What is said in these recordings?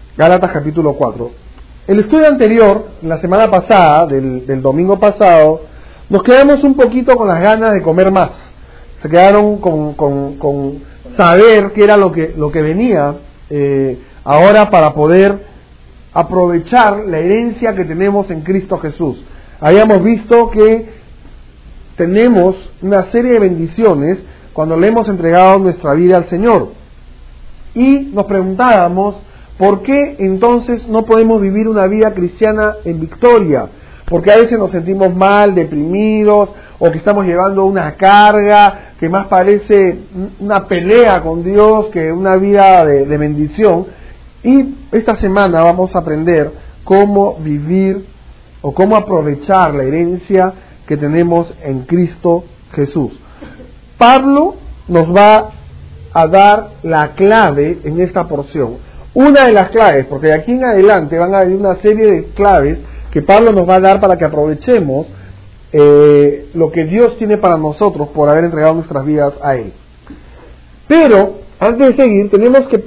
Gálatas capítulo 4. El estudio anterior, la semana pasada, del domingo pasado, nos quedamos un poquito con las ganas de comer más. Se quedaron con saber qué era lo que venía ahora para poder aprovechar la herencia que tenemos en Cristo Jesús. Habíamos visto que tenemos una serie de bendiciones cuando le hemos entregado nuestra vida al Señor. Y nos preguntábamos, ¿por qué entonces no podemos vivir una vida cristiana en victoria? Porque a veces nos sentimos mal, deprimidos, o que estamos llevando una carga que más parece una pelea con Dios que una vida de bendición. Y esta semana vamos a aprender cómo vivir o cómo aprovechar la herencia que tenemos en Cristo Jesús. Pablo nos va a dar la clave en esta porción. Una de las claves, porque de aquí en adelante van a haber una serie de claves que Pablo nos va a dar para que aprovechemos lo que Dios tiene para nosotros por haber entregado nuestras vidas a Él. Pero, antes de seguir, tenemos que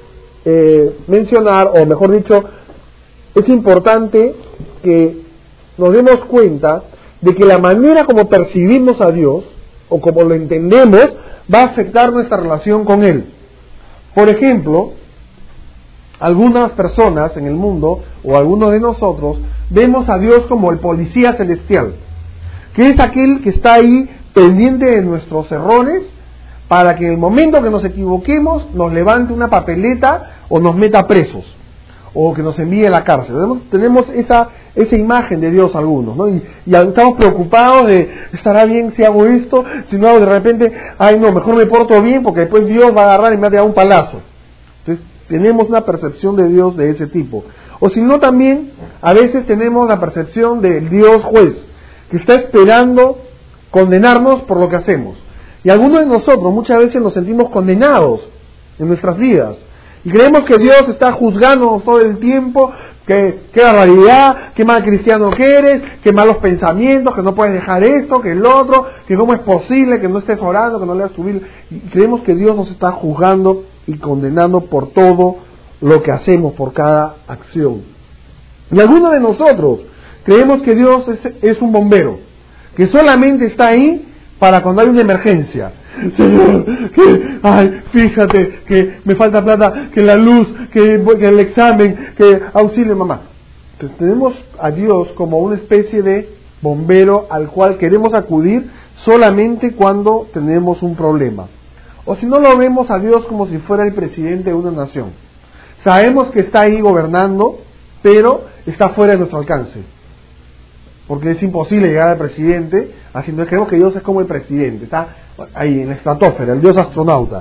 mencionar, o mejor dicho, es importante que nos demos cuenta de que la manera como percibimos a Dios, o como lo entendemos, va a afectar nuestra relación con Él. Por ejemplo, algunas personas en el mundo, o algunos de nosotros, vemos a Dios como el policía celestial, que es aquel que está ahí pendiente de nuestros errores, para que en el momento que nos equivoquemos, nos levante una papeleta, o nos meta presos, o que nos envíe a la cárcel. Tenemos esa imagen de Dios algunos, ¿no? Y estamos preocupados de, ¿estará bien si hago esto? Si no hago de repente, ay no, mejor me porto bien, porque después Dios va a agarrar y me va a dar un palazo. Entonces, tenemos una percepción de Dios de ese tipo. O si no, también, a veces tenemos la percepción del Dios juez, que está esperando condenarnos por lo que hacemos. Y algunos de nosotros muchas veces nos sentimos condenados en nuestras vidas. Y creemos que Dios está juzgándonos todo el tiempo, que qué barbaridad, qué mal cristiano que eres, qué malos pensamientos, que no puedes dejar esto, que el otro, que cómo es posible que no estés orando, que no leas tu Biblia. Y creemos que Dios nos está juzgando y condenando por todo lo que hacemos, por cada acción. Y algunos de nosotros creemos que Dios es un bombero, que solamente está ahí para cuando hay una emergencia. Señor, fíjate que me falta plata, que la luz, que el examen, que auxilio mamá. Entonces tenemos a Dios como una especie de bombero al cual queremos acudir solamente cuando tenemos un problema. O si no, lo vemos a Dios como si fuera el presidente de una nación. Sabemos que está ahí gobernando, pero está fuera de nuestro alcance, porque es imposible llegar al presidente, haciendo creemos que Dios es como el presidente, está ahí en la estratosfera, el Dios astronauta.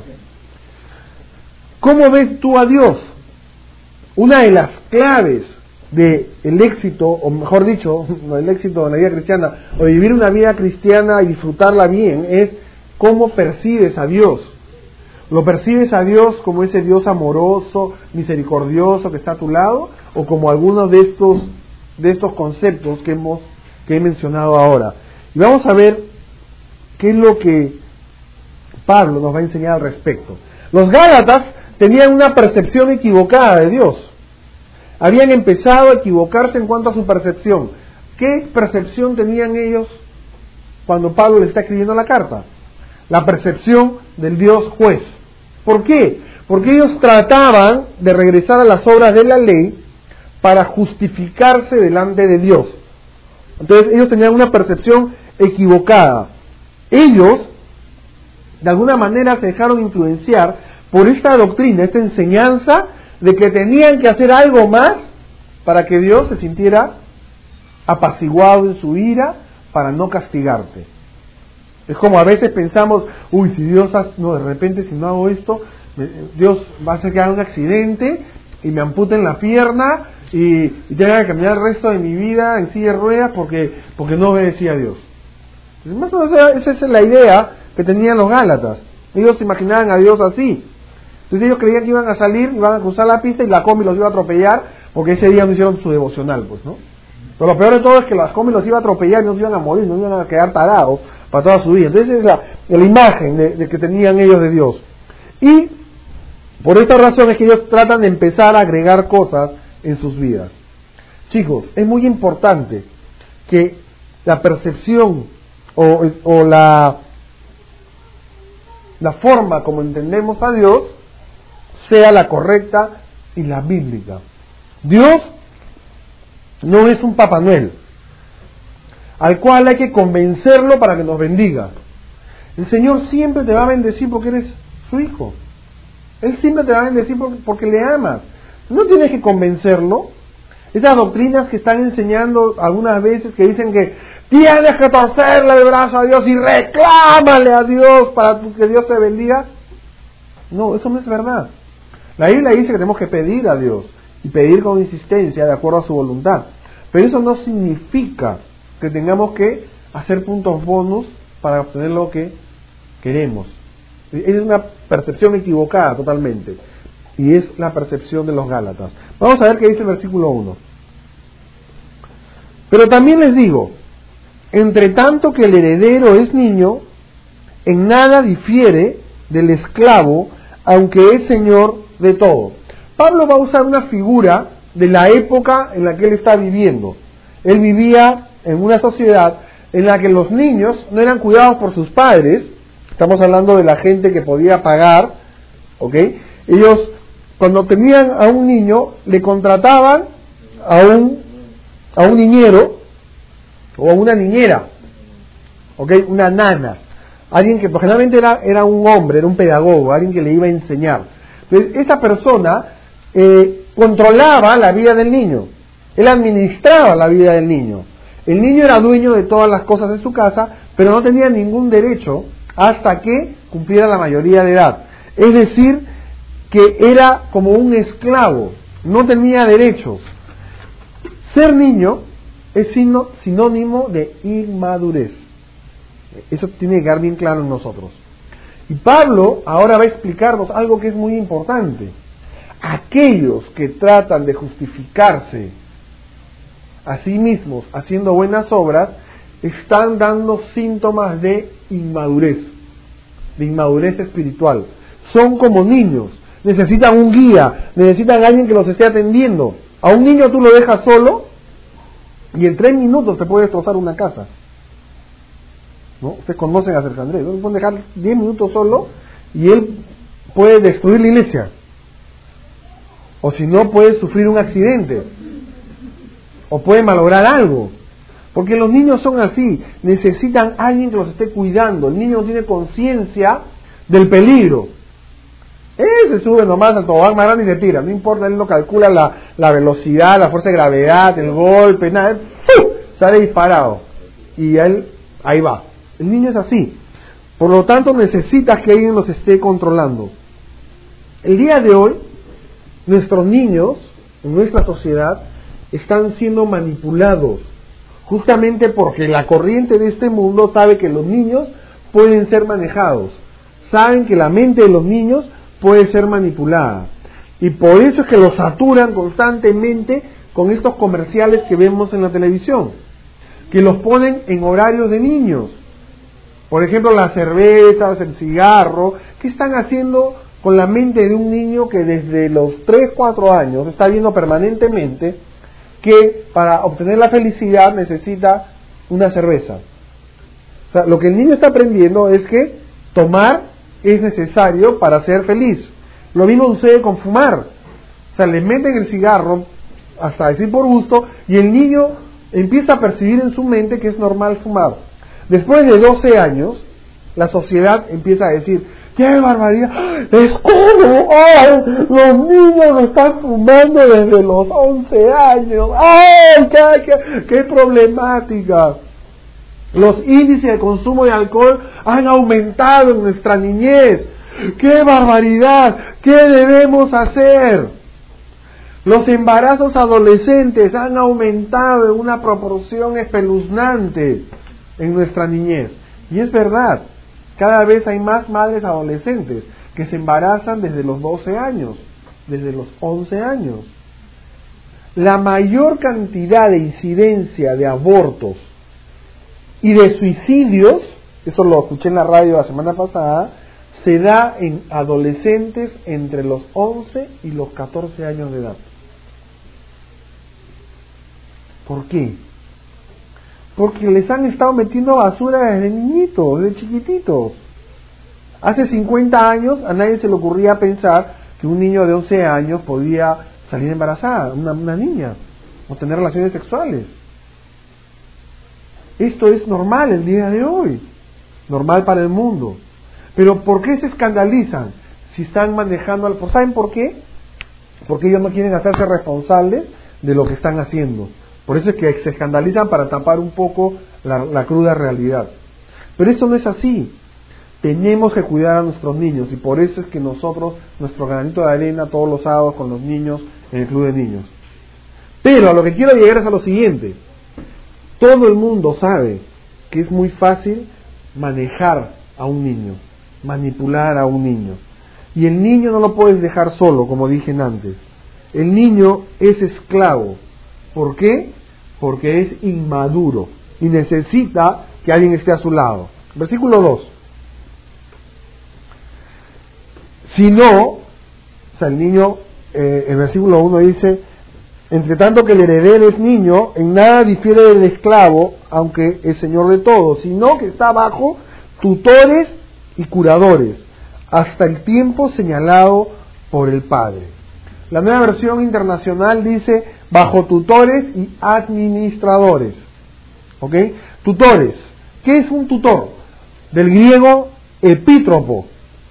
¿Cómo ves tú a Dios? Una de las claves del éxito, o mejor dicho, el éxito de la vida cristiana, o de vivir una vida cristiana y disfrutarla bien, es cómo percibes a Dios. ¿Lo percibes a Dios como ese Dios amoroso, misericordioso que está a tu lado, o como algunos de estos conceptos que he mencionado ahora? Y vamos a ver qué es lo que Pablo nos va a enseñar al respecto. Los Gálatas tenían una percepción equivocada de Dios. Habían empezado a equivocarse en cuanto a su percepción. ¿Qué percepción tenían ellos cuando Pablo les está escribiendo la carta? La percepción del Dios juez. ¿Por qué? Porque ellos trataban de regresar a las obras de la ley para justificarse delante de Dios. Entonces ellos tenían una percepción equivocada. Ellos, de alguna manera, se dejaron influenciar por esta doctrina, esta enseñanza de que tenían que hacer algo más para que Dios se sintiera apaciguado en su ira para no castigarte. Es como a veces pensamos, si Dios de repente si no hago esto, Dios va a hacer que haga un accidente y me amputen la pierna y tenga que caminar el resto de mi vida en silla de ruedas porque no obedecí a Dios. Más o menos esa es la idea que tenían los Gálatas. Ellos se imaginaban a Dios así. Entonces ellos creían que iban a salir, iban a cruzar la pista y la combi los iba a atropellar porque ese día no hicieron su devocional, pues, ¿no? Pero lo peor de todo es que la combi los iba a atropellar y no se iban a morir, no iban a quedar parados para toda su vida. Entonces esa es la imagen de que tenían ellos de Dios. Y Por esta razón es que ellos tratan de empezar a agregar cosas en sus vidas. Chicos, es muy importante que la percepción o la forma como entendemos a Dios sea la correcta y la bíblica. Dios no es un Papá Noel al cual hay que convencerlo para que nos bendiga. El Señor siempre te va a bendecir porque eres su hijo. Él siempre te va a bendecir porque le amas. No tienes que convencerlo. Esas doctrinas que están enseñando algunas veces que dicen que tienes que torcerle el brazo a Dios y reclámale a Dios para que Dios te bendiga. No, eso no es verdad. La Biblia dice que tenemos que pedir a Dios y pedir con insistencia de acuerdo a su voluntad. Pero eso no significa que tengamos que hacer puntos bonus para obtener lo que queremos. Es una percepción equivocada totalmente. Y es la percepción de los Gálatas. Vamos a ver qué dice el versículo 1. Pero también les digo, entre tanto que el heredero es niño, en nada difiere del esclavo, aunque es señor de todo. Pablo va a usar una figura de la época en la que él está viviendo. Él vivía en una sociedad en la que los niños no eran cuidados por sus padres. Estamos hablando de la gente que podía pagar, ¿ok? Ellos, cuando tenían a un niño, le contrataban a un niñero o a una niñera, ¿ok? Una nana. Alguien que generalmente era un hombre, era un pedagogo, alguien que le iba a enseñar. Entonces, esa persona controlaba la vida del niño. Él administraba la vida del niño. El niño era dueño de todas las cosas de su casa, pero no tenía ningún derecho hasta que cumpliera la mayoría de edad. Es decir, que era como un esclavo, no tenía derechos. Ser niño es sinónimo de inmadurez. Eso tiene que quedar bien claro en nosotros. Y Pablo ahora va a explicarnos algo que es muy importante. Aquellos que tratan de justificarse a sí mismos haciendo buenas obras están dando síntomas de inmadurez espiritual. Son como niños, necesitan un guía, necesitan a alguien que los esté atendiendo. A un niño tú lo dejas solo y en 3 minutos te puede destrozar una casa. ¿No? Ustedes conocen a Sergio Andrés, ¿no? Pueden dejar 10 minutos solo y él puede destruir la iglesia. O si no, puede sufrir un accidente. O puede malograr algo. Porque los niños son así, necesitan a alguien que los esté cuidando. El niño no tiene conciencia del peligro. Él se sube nomás al tobogán más grande y se tira. No importa, él no calcula la velocidad, la fuerza de gravedad, el golpe, nada. Él sale disparado. Y él, ahí va. El niño es así. Por lo tanto, necesitas que alguien los esté controlando. El día de hoy, nuestros niños, en nuestra sociedad, están siendo manipulados. Justamente porque la corriente de este mundo sabe que los niños pueden ser manejados. Saben que la mente de los niños puede ser manipulada. Y por eso es que los saturan constantemente con estos comerciales que vemos en la televisión. Que los ponen en horarios de niños. Por ejemplo, las cervezas, el cigarro. ¿Qué están haciendo con la mente de un niño que desde los 3, 4 años está viendo permanentemente que para obtener la felicidad necesita una cerveza? O sea, lo que el niño está aprendiendo es que tomar es necesario para ser feliz. Lo mismo sucede con fumar. O sea, le meten el cigarro, hasta decir por gusto, y el niño empieza a percibir en su mente que es normal fumar. Después de 12 años, la sociedad empieza a decir: ¡qué barbaridad! ¡Es como! ¡Ay! Los niños están fumando desde los 11 años. ¡Ay! ¡Qué problemática! Los índices de consumo de alcohol han aumentado en nuestra niñez. ¡Qué barbaridad! ¿Qué debemos hacer? Los embarazos adolescentes han aumentado en una proporción espeluznante en nuestra niñez. Y es verdad. Cada vez hay más madres adolescentes que se embarazan desde los 12 años, desde los 11 años. La mayor cantidad de incidencia de abortos y de suicidios, eso lo escuché en la radio la semana pasada, se da en adolescentes entre los 11 y los 14 años de edad. ¿Por qué? Porque les han estado metiendo basura desde niñitos, desde chiquititos. Hace 50 años a nadie se le ocurría pensar que un niño de 11 años podía salir embarazada, una niña, o tener relaciones sexuales. Esto es normal el día de hoy, normal para el mundo. Pero ¿por qué se escandalizan si están manejando? ¿Saben por qué? Porque ellos no quieren hacerse responsables de lo que están haciendo. Por eso es que se escandalizan para tapar un poco la cruda realidad. Pero eso no es así. Tenemos que cuidar a nuestros niños, y por eso es que nosotros, nuestro granito de arena, todos los sábados con los niños en el club de niños. Pero a lo que quiero llegar es a lo siguiente. Todo el mundo sabe que es muy fácil manejar a un niño, manipular a un niño. Y el niño no lo puedes dejar solo, como dije antes. El niño es esclavo. ¿Por qué? Porque es inmaduro y necesita que alguien esté a su lado. Versículo 2. Si no, o sea, el niño, el versículo 1 dice: entre tanto que el heredero es niño, en nada difiere del esclavo, aunque es señor de todo, sino que está bajo tutores y curadores, hasta el tiempo señalado por el padre. La nueva versión internacional dice bajo tutores y administradores. ¿Ok? Tutores. ¿Qué es un tutor? Del griego epítropo.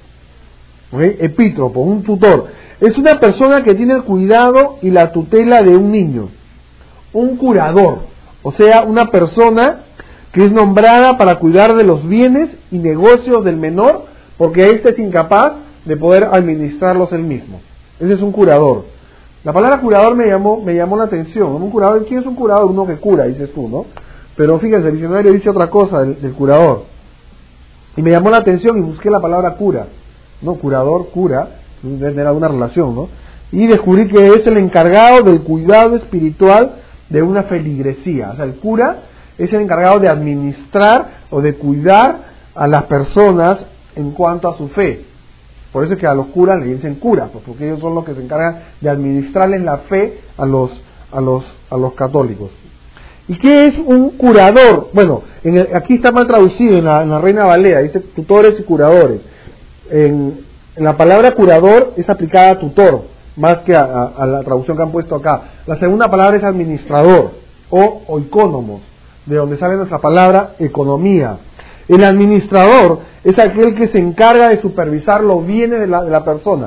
¿Ok? Epítropo, un tutor. Es una persona que tiene el cuidado y la tutela de un niño. Un curador. O sea, una persona que es nombrada para cuidar de los bienes y negocios del menor, porque éste es incapaz de poder administrarlos él mismo. Ese es un curador. La palabra curador me llamó la atención. Un curador, ¿quién es un curador? Uno que cura, dices tú, ¿no? Pero fíjense, el diccionario dice otra cosa del curador. Y me llamó la atención y busqué la palabra cura. No, curador, cura, debe tener alguna relación, ¿no? Y descubrí que es el encargado del cuidado espiritual de una feligresía. O sea, el cura es el encargado de administrar o de cuidar a las personas en cuanto a su fe. Por eso es que a los curas le dicen curas, pues, porque ellos son los que se encargan de administrarles la fe a los católicos. ¿Y qué es un curador? Bueno, aquí está mal traducido en la Reina Valera, dice tutores y curadores. En la palabra curador es aplicada a tutor, más que a la traducción que han puesto acá. La segunda palabra es administrador o oikónomos, de donde sale nuestra palabra economía. El administrador es aquel que se encarga de supervisar los bienes de la persona,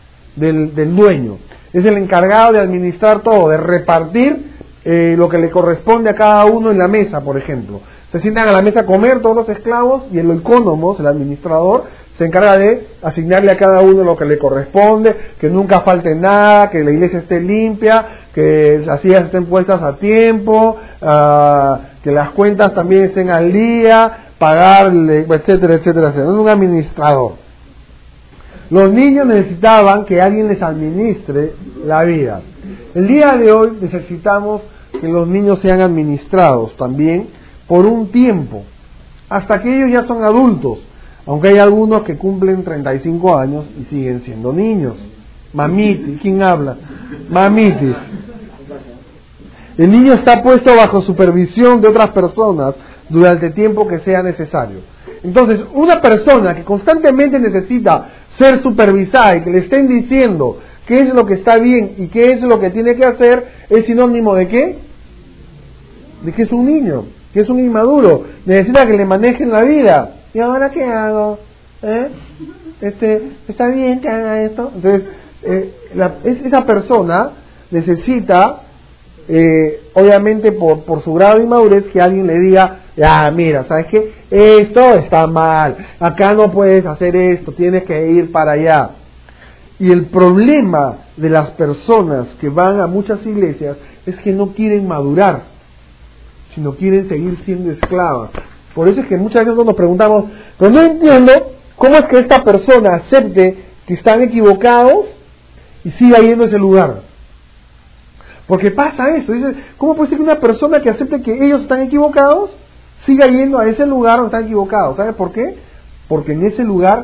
del dueño. Es el encargado de administrar todo, de repartir lo que le corresponde a cada uno en la mesa, por ejemplo. Se sientan a la mesa a comer todos los esclavos y el oikónomos, el administrador, se encarga de asignarle a cada uno lo que le corresponde, que nunca falte nada, que la iglesia esté limpia, que las sillas estén puestas a tiempo, que las cuentas también estén al día, pagarle, etcétera, etcétera, etcétera. Es un administrador. Los niños necesitaban que alguien les administre la vida. El día de hoy necesitamos que los niños sean administrados también por un tiempo, hasta que ellos ya son adultos, aunque hay algunos que cumplen 35 años y siguen siendo niños. Mamitis, ¿quién habla? Mamitis. El niño está puesto bajo supervisión de otras personas durante el tiempo que sea necesario. Entonces, una persona que constantemente necesita ser supervisada y que le estén diciendo qué es lo que está bien y qué es lo que tiene que hacer, es sinónimo ¿de qué? De que es un niño, que es un inmaduro, necesita que le manejen la vida. ¿Y ahora qué hago? ¿Está bien que haga esto? Entonces, esa persona necesita, obviamente por su grado de inmadurez, que alguien le diga, mira, ¿sabes qué? Esto está mal, acá no puedes hacer esto, tienes que ir para allá. Y el problema de las personas que van a muchas iglesias es que no quieren madurar, sino quieren seguir siendo esclavas. Por eso es que muchas veces nos preguntamos, pero no entiendo cómo es que esta persona acepte que están equivocados y siga yendo a ese lugar. Porque pasa eso, dice, ¿cómo puede ser que una persona que acepte que ellos están equivocados siga yendo a ese lugar donde están equivocados? ¿Sabe por qué? Porque en ese lugar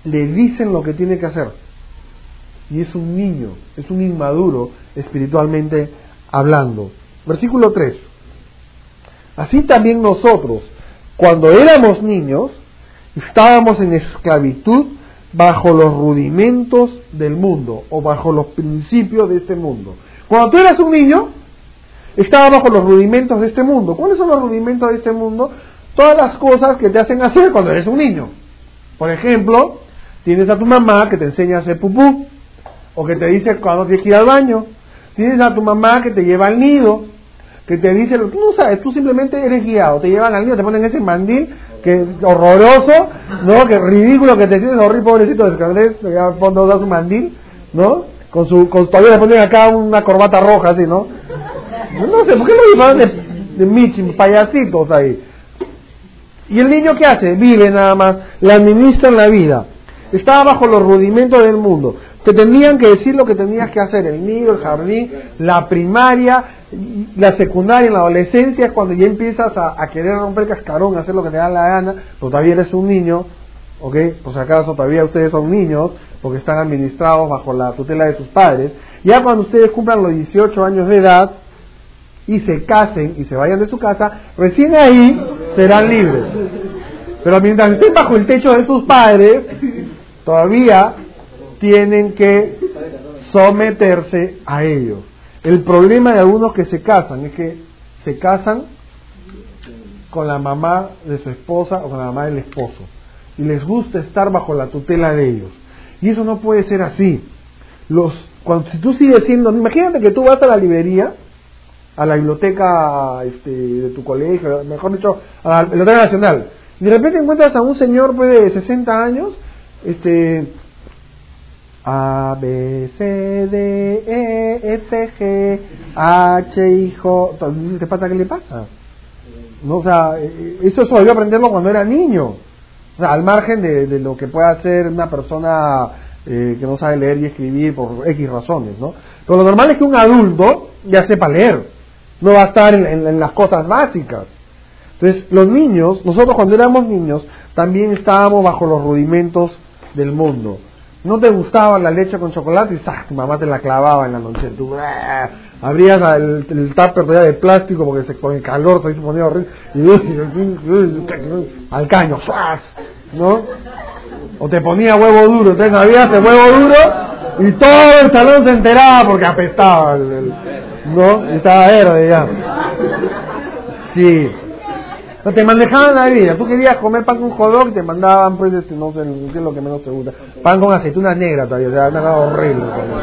le dicen lo que tiene que hacer. Y es un niño, es un inmaduro espiritualmente hablando. Versículo 3. Así también nosotros, cuando éramos niños, estábamos en esclavitud bajo los rudimentos del mundo, o bajo los principios de este mundo. Cuando tú eras un niño, estabas bajo los rudimentos de este mundo. ¿Cuáles son los rudimentos de este mundo? Todas las cosas que te hacen hacer cuando eres un niño. Por ejemplo, tienes a tu mamá que te enseña a hacer pupú, o que te dice cuando tienes que ir al baño. Tienes a tu mamá que te lleva al nido, que te dice, tú no sabes, tú simplemente eres guiado, te llevan al nido, te ponen ese mandil, que es horroroso, ¿no? Que ridículo que te sientes horrible, pobrecito de Andrés, al fondo da su mandil, ¿no? Todavía le ponen acá una corbata roja, así, ¿no? No sé, ¿por qué lo llevan de Michi, payasitos ahí? ¿Y el niño qué hace? Vive nada más, le administran la vida. Estaba bajo los rudimentos del mundo. Te tenían que decir lo que tenías que hacer, el nido, el jardín, la primaria, la secundaria, la adolescencia, es cuando ya empiezas a querer romper cascarón, hacer lo que te da la gana, pero todavía eres un niño, ¿ok? Por si acaso todavía ustedes son niños, porque están administrados bajo la tutela de sus padres. Ya cuando ustedes cumplan los 18 años de edad, y se casen, y se vayan de su casa, recién ahí serán libres. Pero mientras estén bajo el techo de sus padres, todavía tienen que someterse a ellos. El problema de algunos que se casan es que se casan con la mamá de su esposa o con la mamá del esposo y les gusta estar bajo la tutela de ellos, y eso no puede ser así. Si tú sigues siendo, imagínate que tú vas a la librería, a la biblioteca de tu colegio, mejor dicho, a la Biblioteca Nacional, y de repente encuentras a un señor pues, de 60 años, A, B, C, D, E, F, G, H, hijo. ¿Qué pasa? ¿Qué le pasa? No, o sea, eso volvió a aprenderlo cuando era niño. O sea, al margen de lo que pueda hacer una persona que no sabe leer y escribir por X razones, ¿no? Pero lo normal es que un adulto ya sepa leer. No va a estar en las cosas básicas. Entonces, los niños, nosotros cuando éramos niños, también estábamos bajo los rudimentos del mundo. No te gustaba la leche con chocolate y tu mamá te la clavaba en la noche. Tú abrías el tupper todavía de plástico porque con el calor se ponía horrible y al caño, ¿no? O te ponía huevo duro, entonces abrías el huevo duro y todo el salón se enteraba porque apestaba, ¿no? Y estaba verde ya. Sí. No te manejaban la vida. Tú querías comer pan con hot dog y te mandaban, pues, no sé qué es lo que menos te gusta. Pan con aceitunas negras todavía, o sea, nada horrible.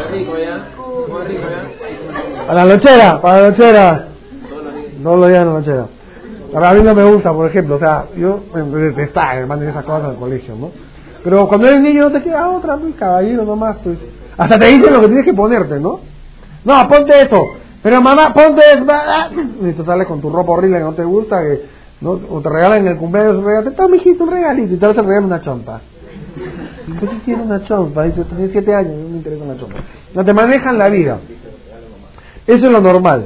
A la lonchera, para la lonchera. No lo digan a la lonchera. A mí no me gusta, por ejemplo, o sea, yo detestaba que manden esas cosas al colegio, ¿no? Pero cuando eres niño no te queda otra, pues, caballero nomás, pues. Hasta te dicen lo que tienes que ponerte, ¿no? No, ponte eso. Pero mamá, ponte eso. Y tú sales con tu ropa horrible que no te gusta, que ¿no? O te regalan en el cumpleaños un regalo, toma mijito un regalito, y te vas a regalar una chompa. ¿Por qué quieres una chompa? Dice, tienes 7 años, no me interesa una chompa. No te manejan la vida. Eso es lo normal.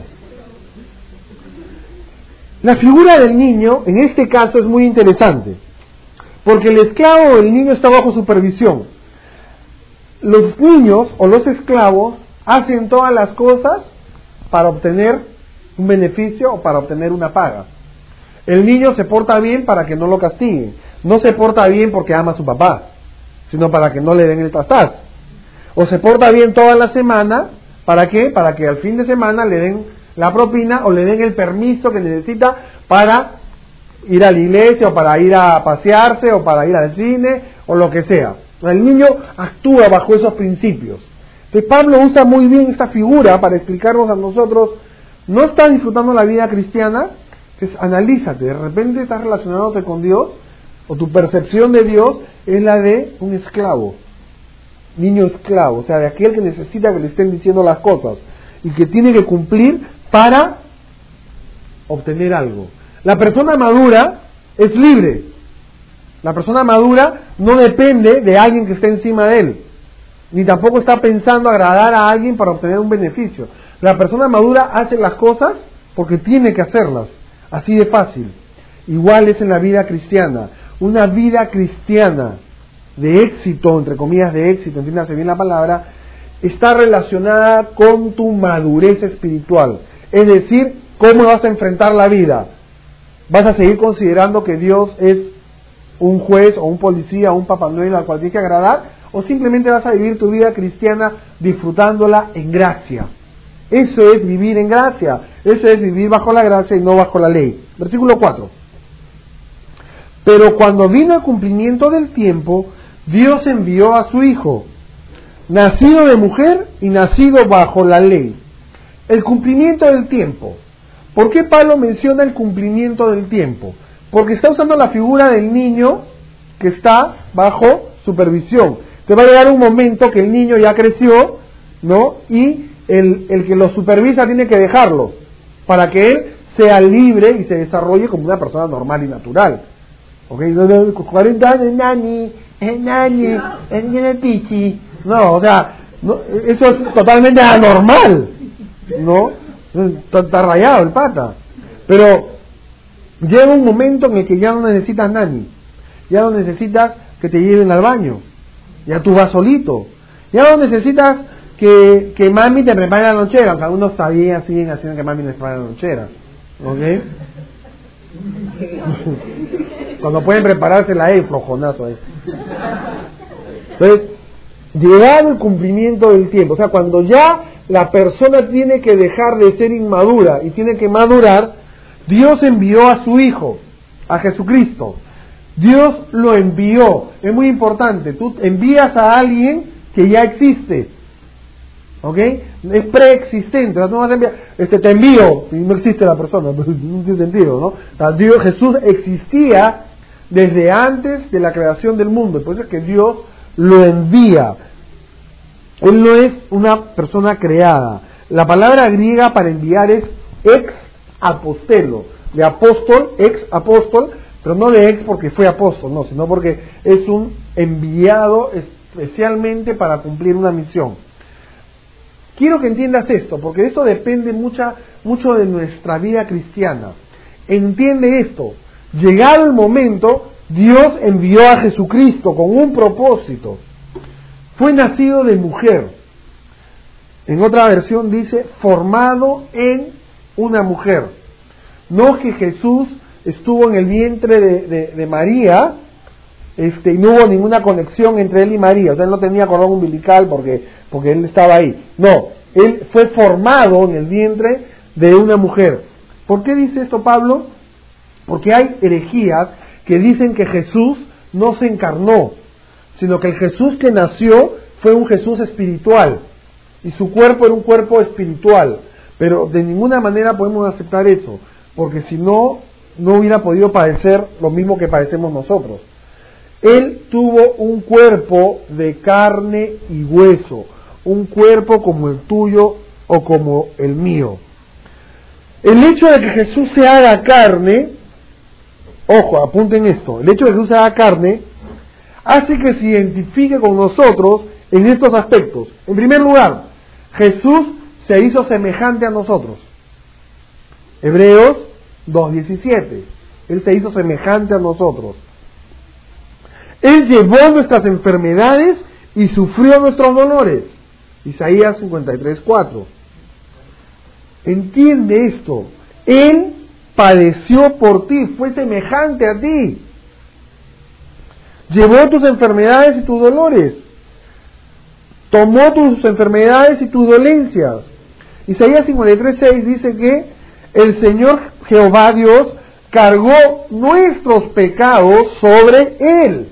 La figura del niño, en este caso, es muy interesante, porque el esclavo o el niño está bajo supervisión. Los niños o los esclavos hacen todas las cosas para obtener un beneficio o para obtener una paga. El niño se porta bien para que no lo castiguen. No se porta bien porque ama a su papá, sino para que no le den el trastaz. O se porta bien toda la semana, ¿para qué? Para que al fin de semana le den la propina o le den el permiso que necesita para ir a la iglesia o para ir a pasearse o para ir al cine o lo que sea. El niño actúa bajo esos principios. Entonces Pablo usa muy bien esta figura para explicarnos a nosotros, ¿no estás disfrutando la vida cristiana? Entonces analízate, de repente estás relacionándote con Dios, o tu percepción de Dios es la de un esclavo, niño esclavo, o sea, de aquel que necesita que le estén diciendo las cosas, y que tiene que cumplir para obtener algo. La persona madura es libre, la persona madura no depende de alguien que esté encima de él, ni tampoco está pensando agradar a alguien para obtener un beneficio. La persona madura hace las cosas porque tiene que hacerlas. Así de fácil. Igual es en la vida cristiana. Una vida cristiana de éxito, entre comillas de éxito, entiéndase bien la palabra, está relacionada con tu madurez espiritual. Es decir, cómo vas a enfrentar la vida. ¿Vas a seguir considerando que Dios es un juez o un policía o un Papá Noel al cual tienes que agradar? ¿O simplemente vas a vivir tu vida cristiana disfrutándola en gracia? Eso es vivir en gracia. Eso es vivir bajo la gracia y no bajo la ley. Versículo 4. Pero cuando vino el cumplimiento del tiempo, Dios envió a su Hijo, nacido de mujer y nacido bajo la ley. El cumplimiento del tiempo. ¿Por qué Pablo menciona el cumplimiento del tiempo? Porque está usando la figura del niño que está bajo supervisión. Te va a llegar un momento que el niño ya creció, ¿no? Y el que lo supervisa tiene que dejarlo para que él sea libre y se desarrolle como una persona normal y natural. ¿Ok? 40 años, nani, pichi. No, o sea, no, eso es totalmente anormal, ¿no? Está rayado el pata. Pero llega un momento en el que ya no necesitas nani, ya no necesitas que te lleven al baño, ya tú vas solito, ya no necesitas que mami te prepare la lonchera, aunque algunos todavía siguen haciendo que mami les prepare la lonchera, ¿ok? Cuando pueden preparársela ahí, flojonazo ahí. Entonces, llegado el cumplimiento del tiempo, o sea, cuando ya la persona tiene que dejar de ser inmadura y tiene que madurar, Dios envió a su Hijo, a Jesucristo. Dios lo envió. Es muy importante. Tú envías a alguien que ya existe. ¿Ok? Es preexistente. No vas a enviar, te envío, y no existe la persona. No tiene sentido, ¿no? O sea, Jesús existía desde antes de la creación del mundo. Por eso es que Dios lo envía. Él no es una persona creada. La palabra griega para enviar es ex apostelo, de apóstol, ex apóstol, pero no de ex porque fue apóstol, no, sino porque es un enviado especialmente para cumplir una misión. Quiero que entiendas esto, porque esto depende mucho de nuestra vida cristiana. Entiende esto. Llegado el momento, Dios envió a Jesucristo con un propósito. Fue nacido de mujer. En otra versión dice, formado en una mujer. No que Jesús estuvo en el vientre de María, y no hubo ninguna conexión entre él y María. O sea, él no tenía cordón umbilical porque él estaba ahí. No, él fue formado en el vientre de una mujer. ¿Por qué dice esto Pablo? Porque hay herejías que dicen que Jesús no se encarnó, sino que el Jesús que nació fue un Jesús espiritual, y su cuerpo era un cuerpo espiritual, pero de ninguna manera podemos aceptar eso, porque si no, no hubiera podido padecer lo mismo que padecemos nosotros. Él tuvo un cuerpo de carne y hueso, un cuerpo como el tuyo o como el mío. El hecho de que Jesús se haga carne, ojo, apunten esto, el hecho de que Jesús se haga carne hace que se identifique con nosotros en estos aspectos. En primer lugar, Jesús se hizo semejante a nosotros. Hebreos 2:17. Él se hizo semejante a nosotros. Él llevó nuestras enfermedades y sufrió nuestros dolores. Isaías 53:4. Entiende esto. Él padeció por ti, fue semejante a ti. Llevó tus enfermedades y tus dolores. Tomó tus enfermedades y tus dolencias. Isaías 53:6 dice que el Señor Jehová Dios cargó nuestros pecados sobre Él.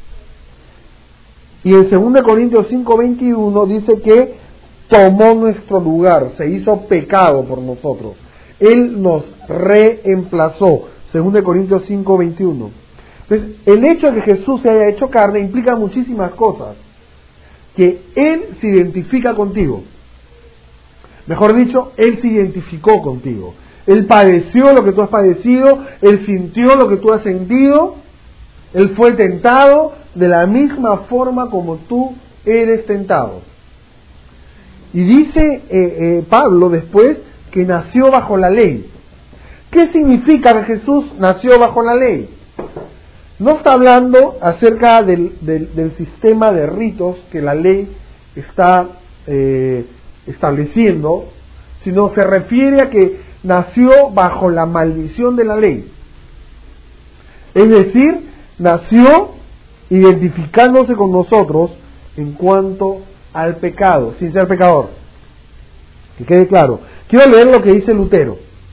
Y en 2 Corintios 5:21 dice que tomó nuestro lugar, se hizo pecado por nosotros. Él nos reemplazó. 2 Corintios 5:21. Entonces, el hecho de que Jesús se haya hecho carne implica muchísimas cosas. Que Él se identifica contigo. Mejor dicho, Él se identificó contigo. Él padeció lo que tú has padecido, Él sintió lo que tú has sentido, Él fue tentado de la misma forma como tú eres tentado. Y dice Pablo después que nació bajo la ley. ¿Qué significa que Jesús nació bajo la ley? no está hablando acerca del sistema de ritos que la ley está estableciendo, sino se refiere a que nació bajo la maldición de la ley. Es decir, nació identificándose con nosotros en cuanto al pecado, sin ser pecador. Que quede claro. Quiero leer lo que dice Lutero.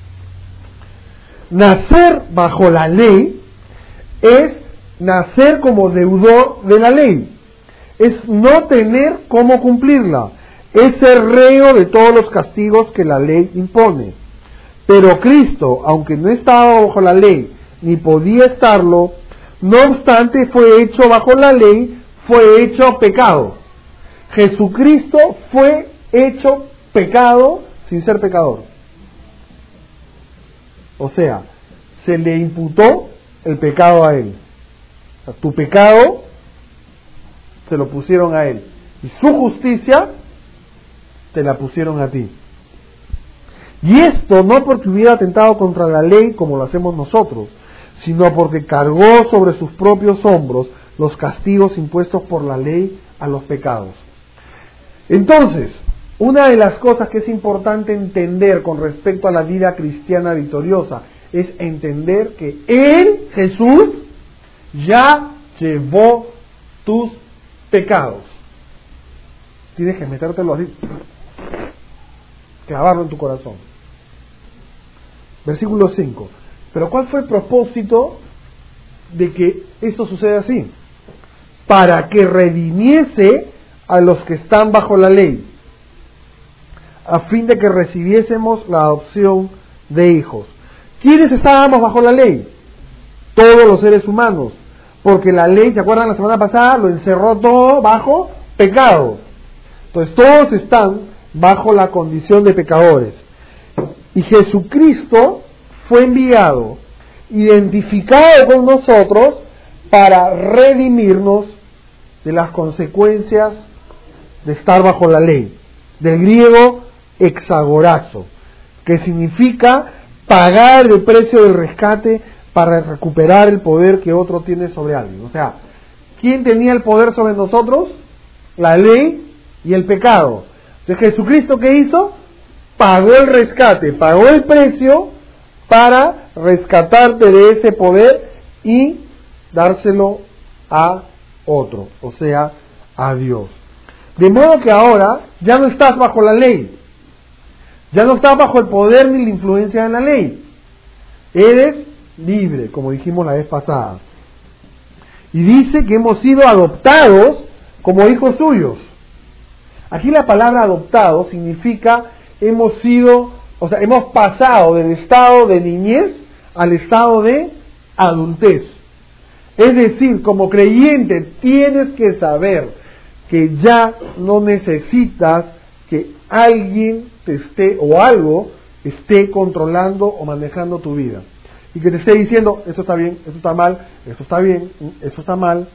Nacer bajo la ley es nacer como deudor de la ley. Es no tener cómo cumplirla. Es ser reo de todos los castigos que la ley impone. Pero Cristo, aunque no estaba bajo la ley, ni podía estarlo, no obstante fue hecho bajo la ley, fue hecho pecado. Jesucristo fue hecho pecado sin ser pecador. O sea, se le imputó el pecado a él. O sea, tu pecado se lo pusieron a él. Y su justicia te la pusieron a ti. Y esto no porque hubiera atentado contra la ley como lo hacemos nosotros, sino porque cargó sobre sus propios hombros los castigos impuestos por la ley a los pecados. Entonces, una de las cosas que es importante entender con respecto a la vida cristiana victoriosa es entender que Él, Jesús, ya llevó tus pecados. Tienes que metértelo así, clavarlo en tu corazón. Versículo 5. Pero ¿cuál fue el propósito de que esto suceda así? Para que redimiese a los que están bajo la ley, a fin de que recibiésemos la adopción de hijos. ¿Quiénes estábamos bajo la ley? Todos los seres humanos, porque la ley, ¿se acuerdan la semana pasada? Lo encerró todo bajo pecado. Entonces todos están bajo la condición de pecadores. Y Jesucristo fue enviado, identificado con nosotros, para redimirnos de las consecuencias de estar bajo la ley. Del griego exagorazo, que significa pagar el precio del rescate para recuperar el poder que otro tiene sobre alguien. O sea, ¿quién tenía el poder sobre nosotros? La ley y el pecado. Entonces, ¿Jesucristo qué hizo? Pagó el rescate, pagó el precio para rescatarte de ese poder y dárselo a otro, o sea, a Dios. De modo que ahora ya no estás bajo la ley, ya no estás bajo el poder ni la influencia de la ley. Eres libre, como dijimos la vez pasada. Y dice que hemos sido adoptados como hijos suyos. Aquí la palabra adoptado significa hemos pasado del estado de niñez al estado de adultez. Es decir, como creyente tienes que saber que ya no necesitas que alguien te esté o algo esté controlando o manejando tu vida. Y que te esté diciendo, esto está bien, esto está mal, esto está bien, esto está mal.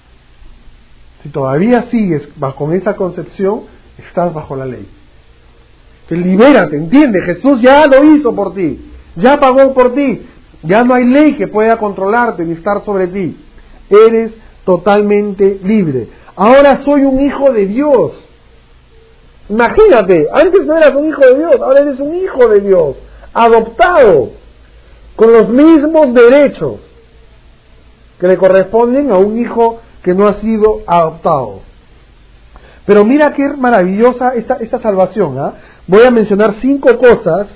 Si todavía sigues con esa concepción, estás bajo la ley. Que libérate, entiende, Jesús ya lo hizo por ti, ya pagó por ti, ya no hay ley que pueda controlarte ni estar sobre ti. Eres totalmente libre. Ahora soy un hijo de Dios. Imagínate, antes no eras un hijo de Dios, ahora eres un hijo de Dios, adoptado, con los mismos derechos que le corresponden a un hijo que no ha sido adoptado. Pero mira qué maravillosa esta salvación, ¿eh? Voy a mencionar 5 cosas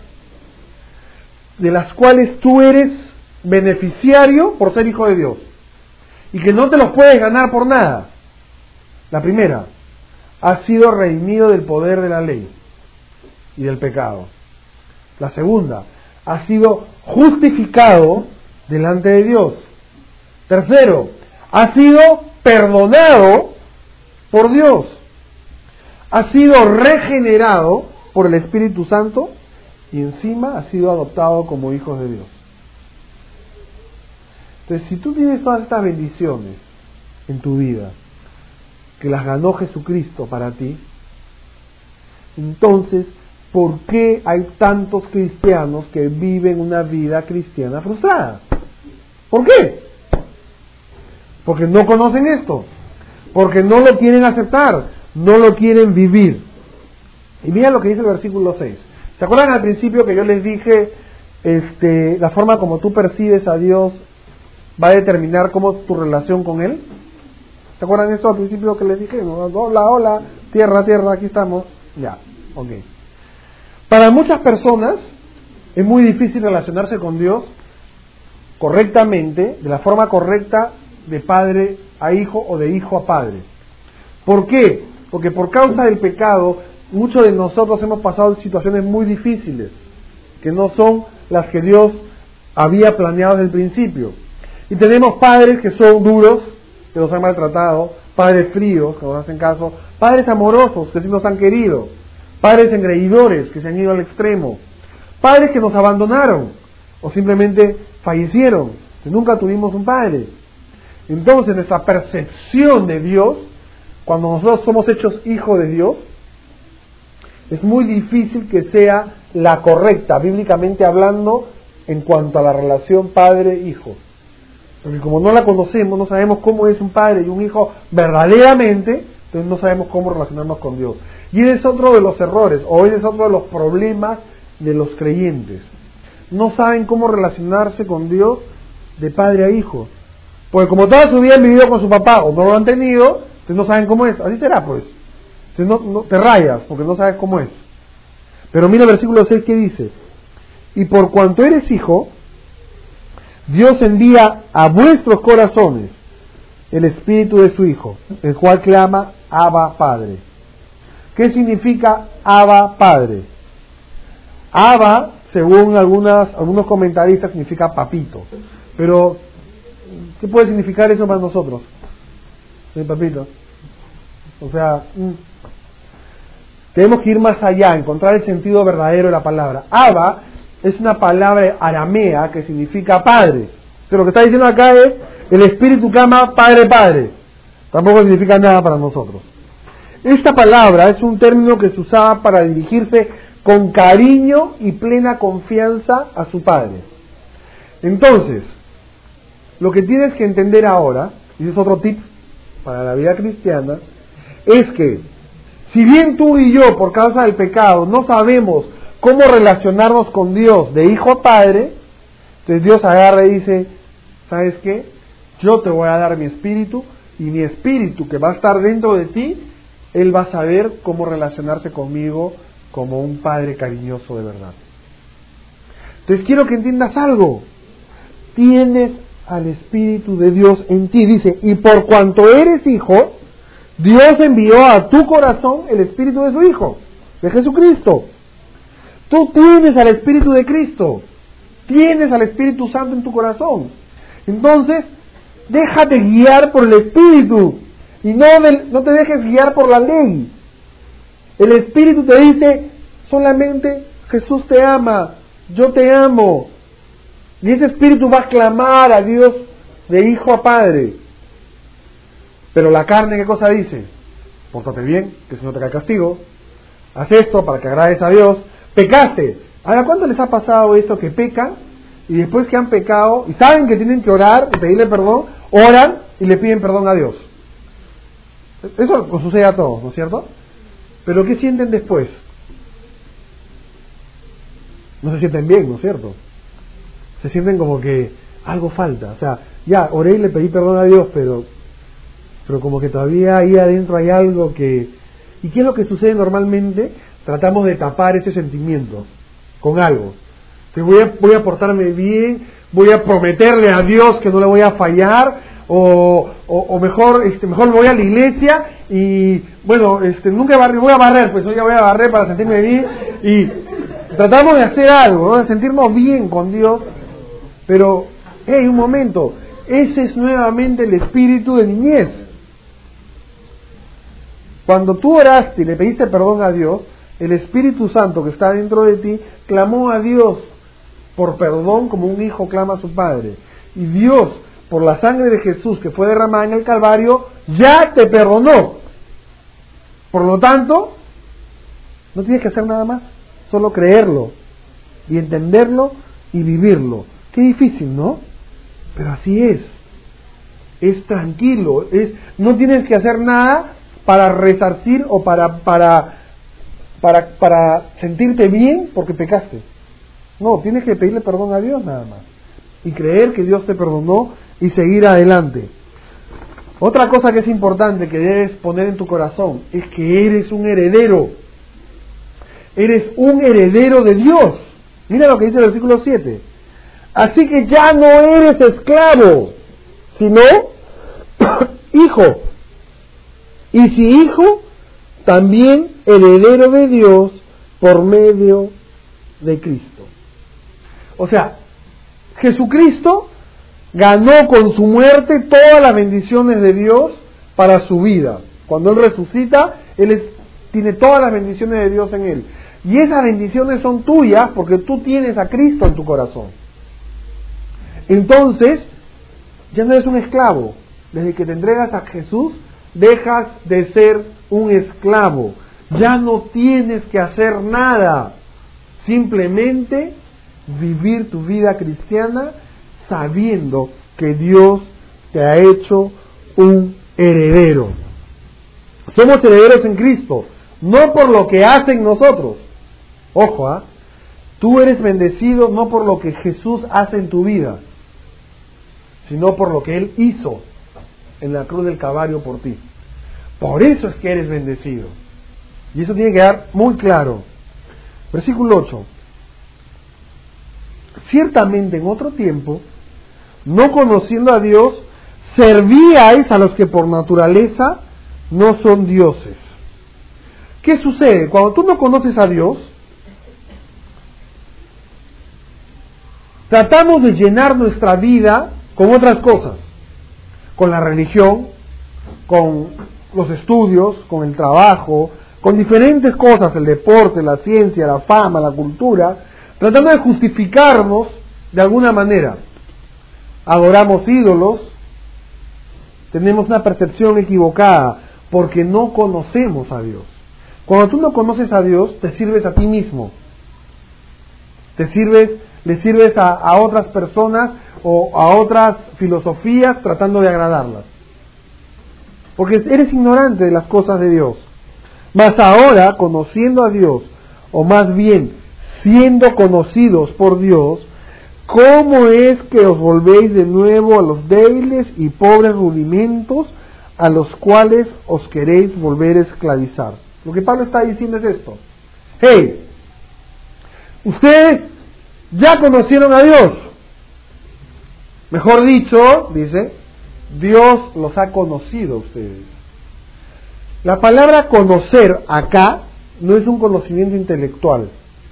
de las cuales tú eres beneficiario por ser hijo de Dios y que no te los puedes ganar por nada. La primera, has sido redimido del poder de la ley y del pecado. La segunda, has sido justificado delante de Dios. Tercero, has sido perdonado por Dios. Has sido regenerado por el Espíritu Santo y encima has sido adoptado como hijos de Dios. Entonces, si tú tienes todas estas bendiciones en tu vida, que las ganó Jesucristo para ti, entonces, ¿por qué hay tantos cristianos que viven una vida cristiana frustrada? ¿Por qué? porque no conocen esto, porque no lo quieren aceptar, no lo quieren vivir. Y mira lo que dice el versículo 6. ¿Se acuerdan al principio que yo les dije, la forma como tú percibes a Dios va a determinar cómo es tu relación con Él? ¿Se acuerdan de eso al principio que les dije? Hola, hola, tierra, tierra, aquí estamos. Ya, ok. Para muchas personas es muy difícil relacionarse con Dios correctamente, de la forma correcta, de padre a hijo o de hijo a padre. ¿Por qué? Porque por causa del pecado, muchos de nosotros hemos pasado situaciones muy difíciles, que no son las que Dios había planeado desde el principio. Y tenemos padres que son duros, que nos han maltratado, padres fríos, que nos hacen caso, padres amorosos, que sí nos han querido, padres engreidores, que se han ido al extremo, padres que nos abandonaron, o simplemente fallecieron, que nunca tuvimos un padre. Entonces nuestra percepción de Dios, cuando nosotros somos hechos hijos de Dios, es muy difícil que sea la correcta, bíblicamente hablando, en cuanto a la relación padre-hijo. Porque como no la conocemos, no sabemos cómo es un padre y un hijo verdaderamente, entonces no sabemos cómo relacionarnos con Dios. Y ese es otro de los errores, o ese es otro de los problemas de los creyentes. No saben cómo relacionarse con Dios de padre a hijo. Porque como toda su vida han vivido con su papá o no lo han tenido, entonces no saben cómo es. Así será pues. Entonces no te rayas porque no sabes cómo es. Pero mira el versículo 6 que dice: y por cuanto eres hijo, Dios envía a vuestros corazones el espíritu de su Hijo, el cual clama Abba Padre. ¿Qué significa Abba Padre? Abba, según algunos comentaristas, significa papito. Pero, ¿qué puede significar eso para nosotros? ¿Sí, papito? O sea, tenemos que ir más allá, encontrar el sentido verdadero de la palabra. Abba es una palabra aramea que significa padre. Pero lo que está diciendo acá es, el Espíritu clama Padre, Padre. Tampoco significa nada para nosotros. Esta palabra es un término que se usaba para dirigirse con cariño y plena confianza a su Padre. Entonces, lo que tienes que entender ahora, y es otro tip para la vida cristiana, es que, si bien tú y yo, por causa del pecado, no sabemos cómo relacionarnos con Dios de hijo a padre, entonces Dios agarra y dice, ¿sabes qué? Yo te voy a dar mi espíritu, y mi espíritu que va a estar dentro de ti, Él va a saber cómo relacionarse conmigo como un padre cariñoso de verdad. Entonces quiero que entiendas algo. Tienes al Espíritu de Dios en ti, dice, y por cuanto eres hijo, Dios envió a tu corazón el Espíritu de su Hijo, de Jesucristo. Tú tienes al Espíritu de Cristo, tienes al Espíritu Santo en tu corazón. Entonces, déjate guiar por el Espíritu y no te dejes guiar por la ley. El Espíritu te dice, solamente Jesús te ama, yo te amo. Y ese Espíritu va a clamar a Dios de hijo a padre. Pero la carne, ¿qué cosa dice? Pórtate bien, que si no te cae castigo. Haz esto para que agrades a Dios. Pecaste. ¿A cuánto les ha pasado esto que pecan? Y después que han pecado, y saben que tienen que orar y pedirle perdón, oran y le piden perdón a Dios. Eso nos sucede a todos, ¿no es cierto? Pero ¿qué sienten después? No se sienten bien, ¿no es cierto? Se sienten como que algo falta. O sea, ya, oré y le pedí perdón a Dios, pero como que todavía ahí adentro hay algo que... ¿Y qué es lo que sucede normalmente? Tratamos de tapar ese sentimiento con algo. Entonces voy a portarme bien, voy a prometerle a Dios que no le voy a fallar, o mejor voy a la iglesia y bueno, nunca voy a barrer, pues hoy ya voy a barrer para sentirme bien, y tratamos de hacer algo, ¿no? De sentirnos bien con Dios, pero un momento, ese es nuevamente el espíritu de niñez. Cuando tú oraste y le pediste perdón a Dios, el Espíritu Santo que está dentro de ti clamó a Dios por perdón como un hijo clama a su padre. Y Dios, por la sangre de Jesús que fue derramada en el Calvario, ya te perdonó. Por lo tanto, no tienes que hacer nada más, solo creerlo y entenderlo y vivirlo. Qué difícil, ¿no? Pero así es. es tranquilo, no tienes que hacer nada para resarcir o para sentirte bien porque pecaste. No, tienes que pedirle perdón a Dios nada más y creer que Dios te perdonó y seguir adelante. Otra cosa que es importante que debes poner en tu corazón es que eres un heredero. Eres un heredero de Dios. Mira lo que dice el versículo 7. Así que ya no eres esclavo, sino hijo. Y si hijo, también heredero de Dios por medio de Cristo. O sea, Jesucristo ganó con su muerte todas las bendiciones de Dios para su vida. Cuando Él resucita, tiene todas las bendiciones de Dios en Él. Y esas bendiciones son tuyas porque tú tienes a Cristo en tu corazón. Entonces, ya no eres un esclavo. Desde que te entregas a Jesús, dejas de ser un esclavo. Ya no tienes que hacer nada. Simplemente vivir tu vida cristiana sabiendo que Dios te ha hecho un heredero. Somos herederos en Cristo, no por lo que hacen nosotros. Ojo, tú eres bendecido no por lo que Jesús hace en tu vida, sino por lo que Él hizo en la cruz del Calvario por ti. Por eso es que eres bendecido. Y eso tiene que quedar muy claro. Versículo 8. Ciertamente en otro tiempo, no conociendo a Dios, servíais a los que por naturaleza no son dioses. ¿Qué sucede? Cuando tú no conoces a Dios, tratamos de llenar nuestra vida con otras cosas, con la religión, con los estudios, con el trabajo, con diferentes cosas, el deporte, la ciencia, la fama, la cultura, tratando de justificarnos de alguna manera. Adoramos ídolos, tenemos una percepción equivocada porque no conocemos a Dios. Cuando tú no conoces a Dios, te sirves a ti mismo, le sirves a otras personas o a otras filosofías tratando de agradarlas, porque eres ignorante de las cosas de Dios. Mas ahora, conociendo a Dios, o más bien siendo conocidos por Dios, ¿cómo es que os volvéis de nuevo a los débiles y pobres rudimentos a los cuales os queréis volver a esclavizar? Lo que Pablo está diciendo es esto. Hey, ustedes ya conocieron a Dios. Mejor dicho, dice, Dios los ha conocido a ustedes. La palabra conocer acá no es un conocimiento intelectual,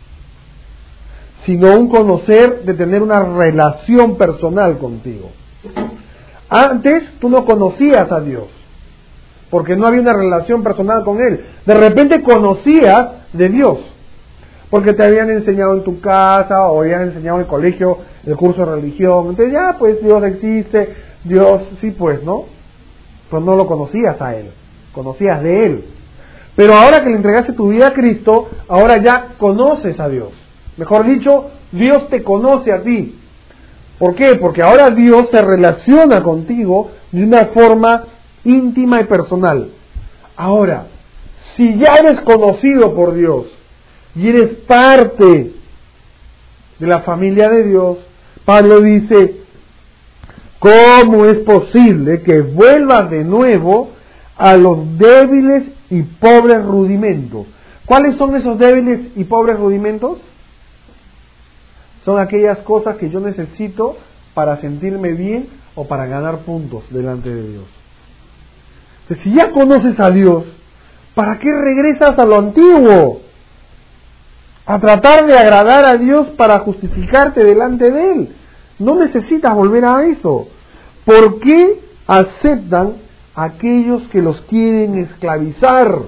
sino un conocer de tener una relación personal contigo. Antes tú no conocías a Dios, porque no había una relación personal con Él. De repente conocías de Dios, porque te habían enseñado en tu casa, o habían enseñado en el colegio el curso de religión. Entonces ya, pues Dios existe, Dios, sí pues, ¿no? Pues no lo conocías a Él, conocías de Él. Pero ahora que le entregaste tu vida a Cristo, ahora ya conoces a Dios. Mejor dicho, Dios te conoce a ti. ¿Por qué? Porque ahora Dios se relaciona contigo de una forma íntima y personal. Ahora, si ya eres conocido por Dios y eres parte de la familia de Dios, Pablo dice, ¿cómo es posible que vuelvas de nuevo a los débiles y pobres rudimentos? ¿Cuáles son esos débiles y pobres rudimentos? Son aquellas cosas que yo necesito para sentirme bien o para ganar puntos delante de Dios. Entonces, si ya conoces a Dios, ¿para qué regresas a lo antiguo? A tratar de agradar a Dios para justificarte delante de Él. No necesitas volver a eso. ¿Por qué aceptan a aquellos que los quieren esclavizar?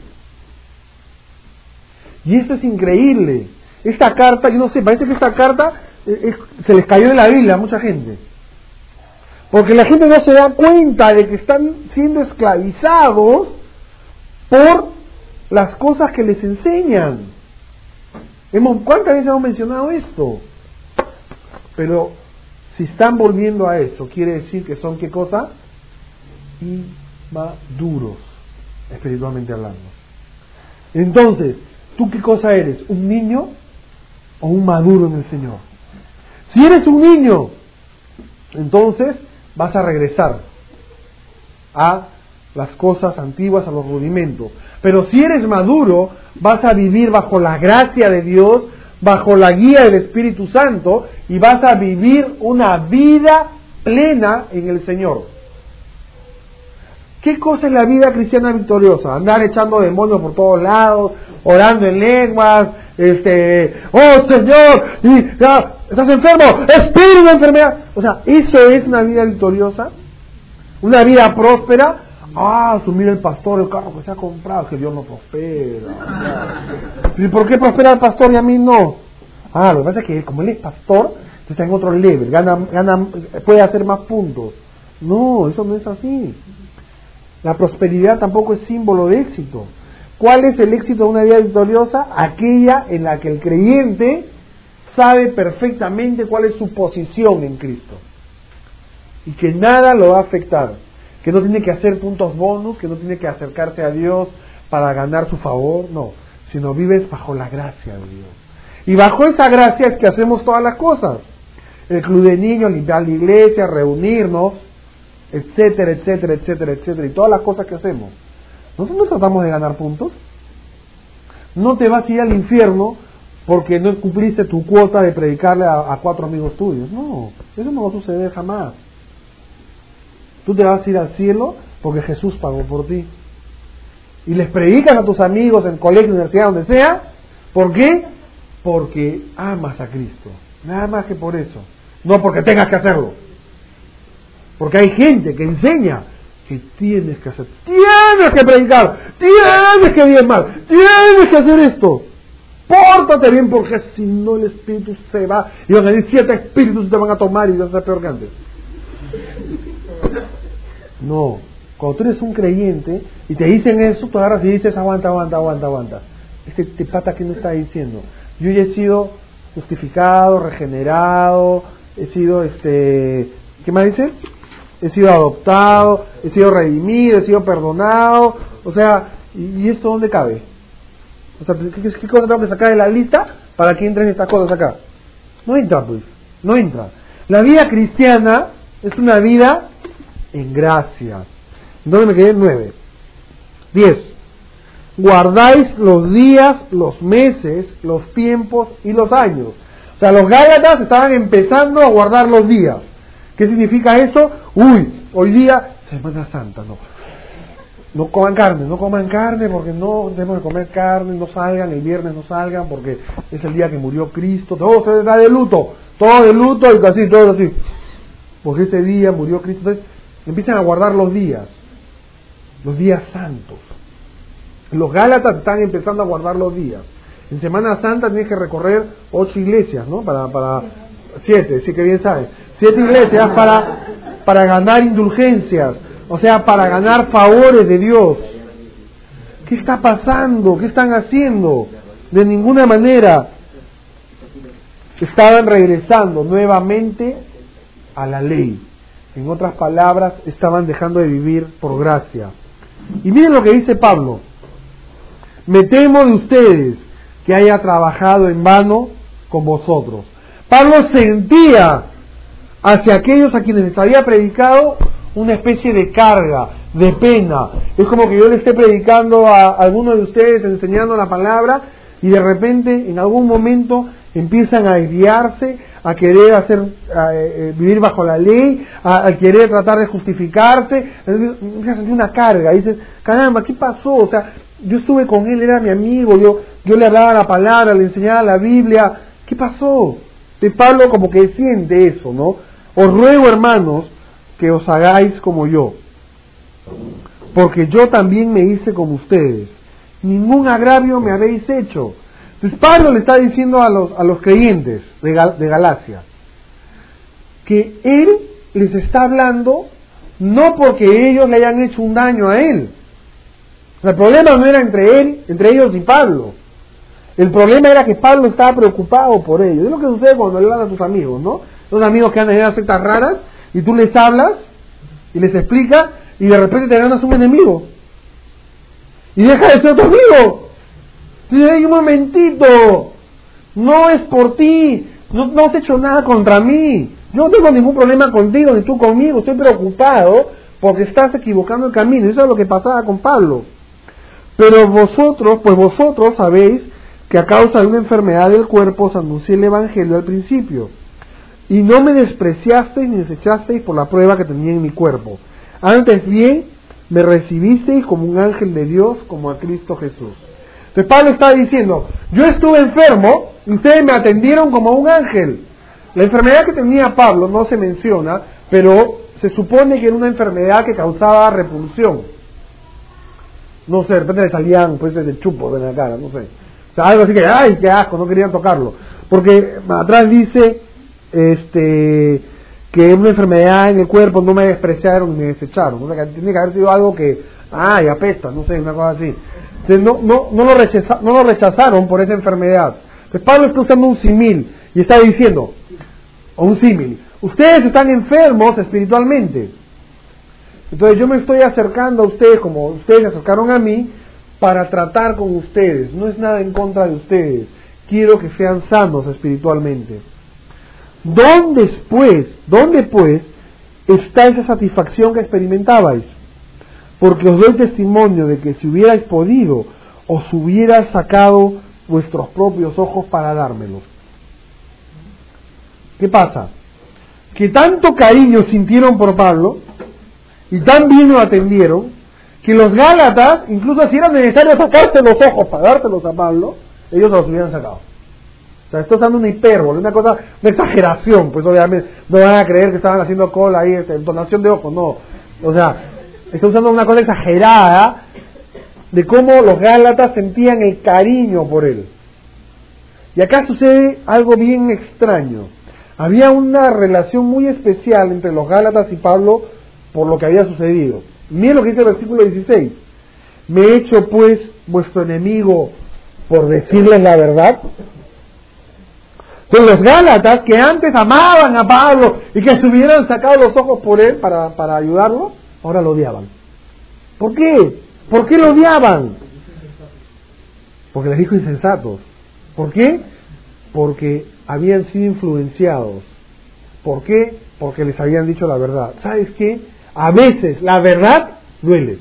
Y esto es increíble. Esta carta, yo no sé, parece que esta carta se les cayó de la Biblia a mucha gente. Porque la gente no se da cuenta de que están siendo esclavizados por las cosas que les enseñan. ¿Cuántas veces hemos mencionado esto? Pero si están volviendo a eso, quiere decir que son, ¿qué cosa? inmaduros, espiritualmente hablando. Entonces, ¿tú qué cosa eres? ¿Un niño o un maduro en el Señor? Si eres un niño, entonces vas a regresar a las cosas antiguas, a los rudimentos. Pero si eres maduro, vas a vivir bajo la gracia de Dios, bajo la guía del Espíritu Santo, y vas a vivir una vida plena en el Señor. ¿Qué cosa es la vida cristiana victoriosa? Andar echando demonios por todos lados, orando en lenguas, oh Señor, y ya, estás enfermo, espíritu de enfermedad. O sea, ¿eso es una vida victoriosa? ¿Una vida próspera? Asumir el pastor, el carro que se ha comprado, que Dios no prospera. ¿Y por qué prospera el pastor y a mí no? Lo que pasa es que como él es pastor, está en otro level, puede hacer más puntos. No, eso no es así. La prosperidad tampoco es símbolo de éxito. ¿Cuál es el éxito de una vida victoriosa? Aquella en la que el creyente sabe perfectamente cuál es su posición en Cristo y que nada lo va a afectar, que no tiene que hacer puntos bonus, que no tiene que acercarse a Dios para ganar su favor, no, sino vives bajo la gracia de Dios. Y bajo esa gracia es que hacemos todas las cosas: el club de niños, limpiar la iglesia, reunirnos, etcétera, etcétera, etcétera, etcétera, y todas las cosas que hacemos. Nosotros no tratamos de ganar puntos. No te vas a ir al infierno porque no cumpliste tu cuota de predicarle a 4 amigos tuyos. No, eso no va a suceder jamás. Tú te vas a ir al cielo porque Jesús pagó por ti. Y les predicas a tus amigos en colegio, universidad, donde sea. ¿Por qué? Porque amas a Cristo. Nada más que por eso. No porque tengas que hacerlo. Porque hay gente que enseña que tienes que hacer, tienes que predicar, tienes que diezmar, tienes que hacer esto. Pórtate bien porque si no el espíritu se va y van a venir 7 espíritus te van a tomar y vas a ser peor que antes. No, cuando tú eres un creyente y te dicen eso, tú agarras y dices aguanta. Este pata que no está diciendo. Yo ya he sido justificado, regenerado, he sido ¿qué más dice? He sido adoptado, he sido redimido, he sido perdonado, o sea, ¿y esto dónde cabe? O sea, ¿qué cosa tengo que sacar de la lista para que entren estas cosas acá? No entra, pues, no entra. La vida cristiana es una vida en gracia. ¿Dónde me quedé? 9. 10. Guardáis los días, los meses, los tiempos y los años. O sea, los gálatas estaban empezando a guardar los días. ¿Qué significa eso? Hoy día, Semana Santa, no coman carne porque no debemos de comer carne, no salgan, el viernes no salgan porque es el día que murió Cristo, todo se da de luto, todo y así, todo así, porque ese día murió Cristo. Entonces empiezan a guardar los días santos. Los gálatas están empezando a guardar los días. En Semana Santa tienes que recorrer 8 iglesias, ¿no? Para 7, sí que bien sabes. 7 iglesias para ganar indulgencias, o sea, para ganar favores de Dios. ¿Qué está pasando? ¿Qué están haciendo? De ninguna manera. Estaban regresando nuevamente a la ley. En otras palabras, estaban dejando de vivir por gracia. Y miren lo que dice Pablo: me temo de ustedes que haya trabajado en vano con vosotros. Pablo sentía hacia aquellos a quienes les había predicado una especie de carga, de pena. Es como que yo le esté predicando a alguno de ustedes, enseñando la palabra, y de repente, en algún momento, empiezan a desviarse, a querer vivir bajo la ley, a querer tratar de justificarse. Empiezan a sentir una carga, y dices, caramba, ¿qué pasó? O sea, yo estuve con él, era mi amigo, yo le hablaba la palabra, le enseñaba la Biblia, ¿qué pasó? De Pablo como que siente eso, ¿no? Os ruego, hermanos, que os hagáis como yo, porque yo también me hice como ustedes. Ningún agravio me habéis hecho. Entonces Pablo le está diciendo a los creyentes de Galacia que él les está hablando no porque ellos le hayan hecho un daño a él. O sea, el problema no era entre ellos y Pablo. El problema era que Pablo estaba preocupado por ellos. Es lo que sucede cuando le hablas a tus amigos, ¿no? Los amigos que andan en las sectas raras y tú les hablas y les explicas y de repente te ganas un enemigo y deja de ser tu amigo. Dice, hey, un momentito, no es por ti, no has hecho nada contra mí, yo no tengo ningún problema contigo ni tú conmigo, estoy preocupado porque estás equivocando el camino. Eso es lo que pasaba con Pablo. Pero vosotros sabéis que a causa de una enfermedad del cuerpo os anuncié el Evangelio al principio, y no me despreciasteis ni desechasteis por la prueba que tenía en mi cuerpo. Antes bien, me recibisteis como un ángel de Dios, como a Cristo Jesús. Entonces Pablo está diciendo, yo estuve enfermo y ustedes me atendieron como un ángel. La enfermedad que tenía Pablo no se menciona, pero se supone que era una enfermedad que causaba repulsión. No sé, de repente le salían pues de chupos de la cara, no sé. O sea, algo así que, ¡ay, qué asco! No querían tocarlo. Porque atrás dice que una enfermedad en el cuerpo no me despreciaron ni me desecharon. O sea, que tiene que haber sido algo que, ¡ay, apesta! No sé, una cosa así. Entonces, no lo rechazaron por esa enfermedad. Entonces Pablo está usando un símil y está diciendo, o un símil, ustedes están enfermos espiritualmente. Entonces yo me estoy acercando a ustedes como ustedes se acercaron a mí para tratar con ustedes. No es nada en contra de ustedes. Quiero que sean sanos espiritualmente. ¿Dónde pues está esa satisfacción que experimentabais? Porque os doy testimonio de que si hubierais podido, os hubierais sacado vuestros propios ojos para dármelos. ¿Qué pasa? Que tanto cariño sintieron por Pablo y tan bien lo atendieron, que los Gálatas, incluso si era necesario sacarse los ojos para dárselos a Pablo, ellos los hubieran sacado. O sea, esto es una hipérbole, una exageración, pues obviamente no van a creer que estaban haciendo cola ahí, entonación de ojos, no. O sea, está usando una cosa exagerada de cómo los Gálatas sentían el cariño por él. Y acá sucede algo bien extraño. Había una relación muy especial entre los Gálatas y Pablo por lo que había sucedido. Miren lo que dice el versículo 16. ¿Me he hecho pues vuestro enemigo por decirles la verdad? Entonces los Gálatas, que antes amaban a Pablo y que se hubieran sacado los ojos por él para ayudarlo, ahora lo odiaban. ¿Por qué? ¿Por qué lo odiaban? Porque les dijo insensatos. ¿Por qué? Porque habían sido influenciados. ¿Por qué? Porque les habían dicho la verdad. ¿Sabes qué? A veces la verdad duele.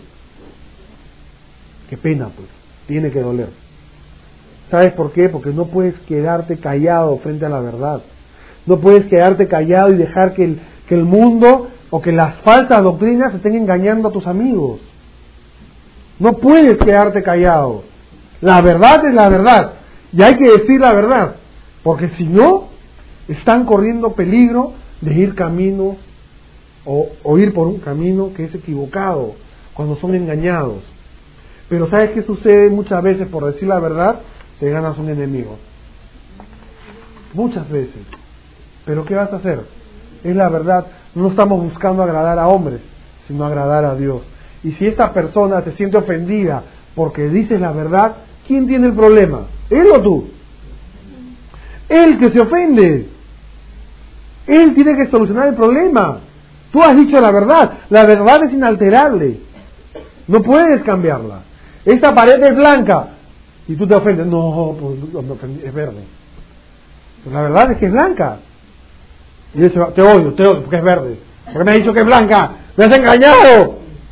Qué pena, pues. Tiene que doler. ¿Sabes por qué? Porque no puedes quedarte callado frente a la verdad. No puedes quedarte callado y dejar que el mundo o que las falsas doctrinas estén engañando a tus amigos. No puedes quedarte callado. La verdad es la verdad. Y hay que decir la verdad. Porque si no, están corriendo peligro de ir camino o ir por un camino que es equivocado cuando son engañados. Pero ¿sabes qué sucede muchas veces? Por decir la verdad, te ganas un enemigo. Muchas veces. Pero ¿qué vas a hacer? Es la verdad. No estamos buscando agradar a hombres, sino agradar a Dios. Y si esta persona se siente ofendida porque dices la verdad, ¿quién tiene el problema? ¿Él o tú? Él que se ofende. Él tiene que solucionar el problema. Tú has dicho la verdad. La verdad es inalterable. No puedes cambiarla. Esta pared es blanca y tú te ofendes. No, pues me ofendí, es verde. Pues la verdad es que es blanca. Y dice, te odio porque es verde. Porque me has dicho que es blanca. Me has engañado.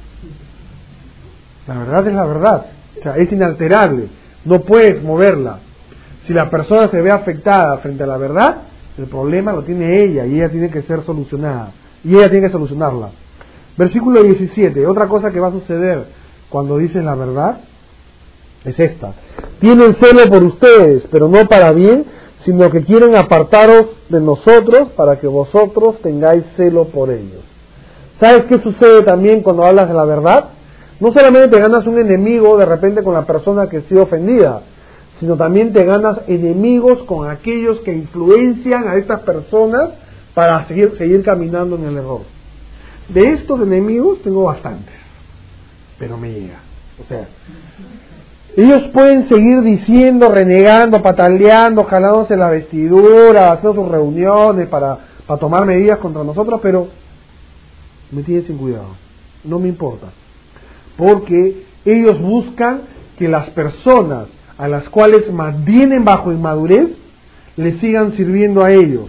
La verdad es la verdad. O sea, es inalterable. No puedes moverla. Si la persona se ve afectada frente a la verdad, el problema lo tiene ella y ella tiene que ser solucionada. Y ella tiene que solucionarla. Versículo 17. Otra cosa que va a suceder cuando dices la verdad es esta. Tienen celo por ustedes, pero no para bien, sino que quieren apartaros de nosotros para que vosotros tengáis celo por ellos. ¿Sabes qué sucede también cuando hablas de la verdad? No solamente te ganas un enemigo de repente con la persona que ha sido ofendida, sino también te ganas enemigos con aquellos que influencian a estas personas para seguir caminando en el error. De estos enemigos tengo bastantes, pero me llega. O sea, ellos pueden seguir diciendo, renegando, pataleando, jalándose la vestidura, haciendo sus reuniones para tomar medidas contra nosotros, pero me tienen sin cuidado. no me importa, porque ellos buscan que las personas a las cuales mantienen bajo inmadurez le sigan sirviendo a ellos.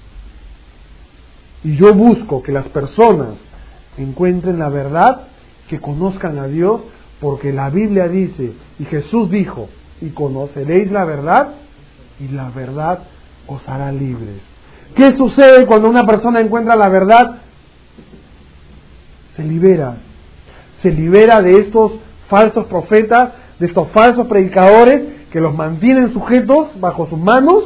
Y yo busco que las personas encuentren la verdad, que conozcan a Dios, porque la Biblia dice, y Jesús dijo, y conoceréis la verdad, y la verdad os hará libres. ¿Qué sucede cuando una persona encuentra la verdad? Se libera de estos falsos profetas, de estos falsos predicadores que los mantienen sujetos bajo sus manos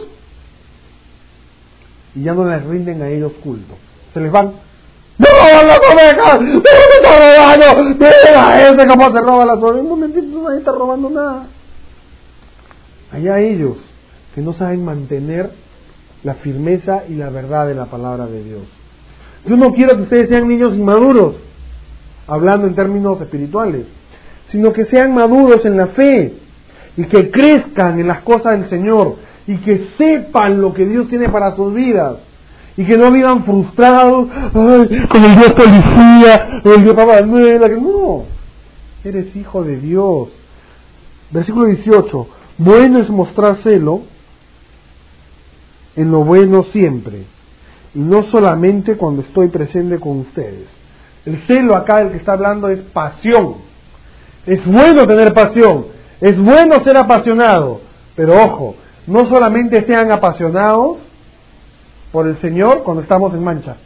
y ya no les rinden a ellos culto. Se les van. ¡No, las ovejas! ¡No me está robando! ¡Mira ese cómo se roba las ovejas! No me entiendes, nadie está robando nada. Allá ellos que no saben mantener la firmeza y la verdad de la palabra de Dios. Yo no quiero que ustedes sean niños inmaduros, hablando en términos espirituales, sino que sean maduros en la fe y que crezcan en las cosas del Señor y que sepan lo que Dios tiene para sus vidas y que no vivan frustrados, ay, con el Dios policía, el Dios Papá Manuela, que no, eres hijo de Dios. Versículo 18, bueno es mostrar celo en lo bueno siempre, y no solamente cuando estoy presente con ustedes. El celo acá del que está hablando es pasión. Es bueno tener pasión, es bueno ser apasionado, pero ojo, no solamente sean apasionados por el Señor cuando estamos en mancha.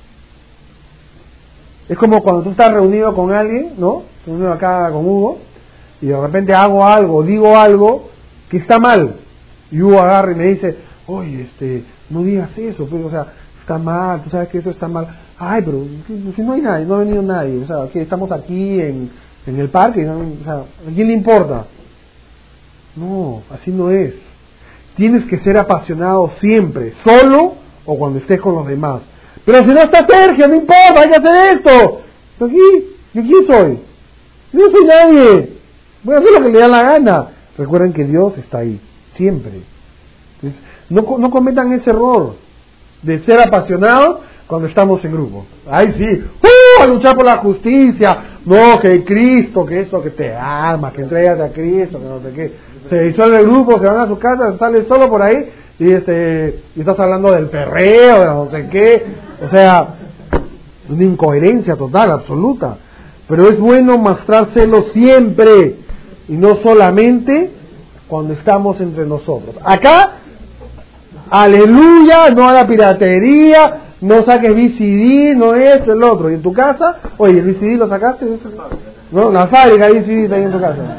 Es como cuando tú estás reunido con alguien, ¿no? Reunido acá con Hugo, y de repente hago algo, digo algo que está mal, y Hugo agarra y me dice, oye, no digas eso, pues, o sea, está mal, tú sabes que eso está mal. Ay, pero si no hay nadie, no ha venido nadie, o sea, que estamos aquí en el parque, ¿no? O sea, ¿a quién le importa? No, así no es. Tienes que ser apasionado siempre, solo o cuando estés con los demás. Pero si no está Sergio, no importa, hay que hacer esto. ¿Yo quién soy? Yo no soy nadie. Voy a hacer lo que le da la gana. Recuerden que Dios está ahí, siempre. Entonces, no cometan ese error de ser apasionados cuando estamos en grupo. ¡Ay, sí! A luchar por la justicia! No, que Cristo, que esto, que te ama, que entregas a Cristo, que no sé qué. Se disuelve el grupo, se van a su casa, sale solo por ahí y estás hablando del perreo, de no sé qué. O sea, una incoherencia total, absoluta. Pero es bueno mostrárselo siempre y no solamente cuando estamos entre nosotros. Acá, aleluya, no a la piratería, no saques VCD, no esto, el otro. Y en tu casa, oye, ¿el VCD lo sacaste? No, la fábrica de VCD está ahí en tu casa.